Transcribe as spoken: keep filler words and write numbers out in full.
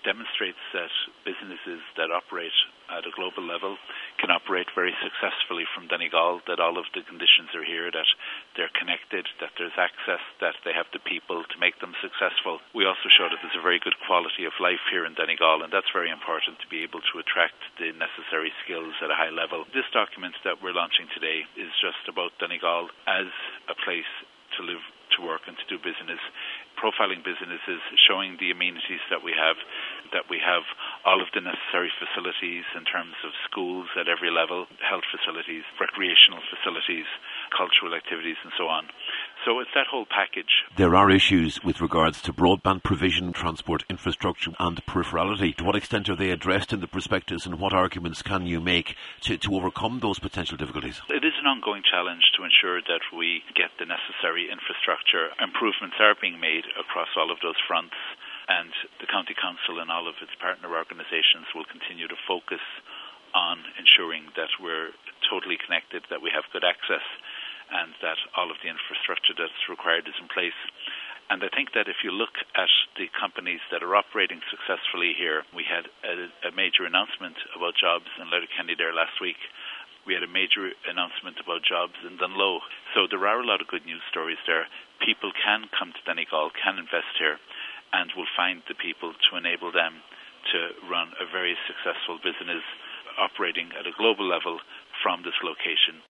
it demonstrates that businesses that operate at a global level can operate very successfully from Donegal, that all of the conditions are here, that they're connected, that there's access, that they have the people to make them successful. We also show that there's a very good quality of life here in Donegal, and that's very important to be able to attract the necessary skills at a high level. This document that we're launching today is just about Donegal as a place to live, to work and to do business, profiling businesses, showing the amenities that we have, that we have all of the necessary facilities in terms of schools at every level, health facilities, recreational facilities, cultural activities and so on. So it's that whole package. There are issues with regards to broadband provision, transport infrastructure and peripherality. To what extent are they addressed in the prospectus, and what arguments can you make to, to overcome those potential difficulties? It is an ongoing challenge to ensure that we get the necessary infrastructure. Improvements are being made across all of those fronts, and the County Council and all of its partner organisations will continue to focus on ensuring that we're totally connected, that we have good access, and that all of the infrastructure that's required is in place. And I think that if you look at the companies that are operating successfully here, we had a, a major announcement about jobs in Letterkenny there last week. We had a major announcement about jobs in Dunloe. So there are a lot of good news stories there. People can come to Donegal, can invest here, and will find the people to enable them to run a very successful business operating at a global level from this location.